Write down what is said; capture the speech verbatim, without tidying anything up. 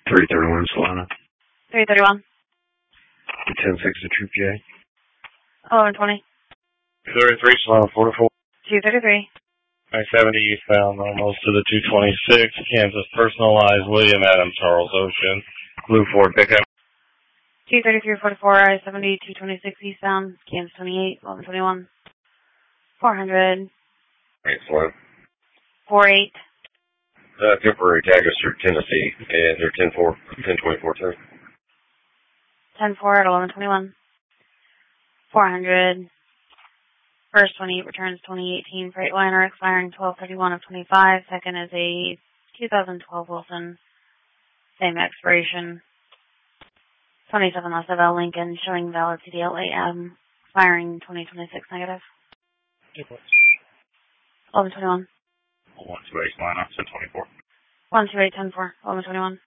three thirty-one Solana. three thirty-one. ten six to True P A. eleven twenty. thirty-three Solana forty-four. two thirty-three. I seventy eastbound, almost to the two twenty-six, Kansas personalized, William Adams, Charles Ocean, Blue Ford pickup. two thirty-three forty-four, I seventy, two twenty-six eastbound, Kansas twenty-eight, eleven twenty-one. four hundred. Excellent. four eight. Uh, temporary taggers through Tennessee, and they're ten four, ten twenty-four too. ten four at eleven twenty-one. four hundred. First twenty-eight returns twenty eighteen Freightliner expiring twelve thirty-one of twenty-five. Second is a two thousand twelve Wilson. Same expiration. twenty-seven S F L Lincoln showing valid C D L A M expiring twenty twenty-six negative. eleven twenty-one. one two eight line up to twenty-four. one two eight ten four. eleven twenty-one.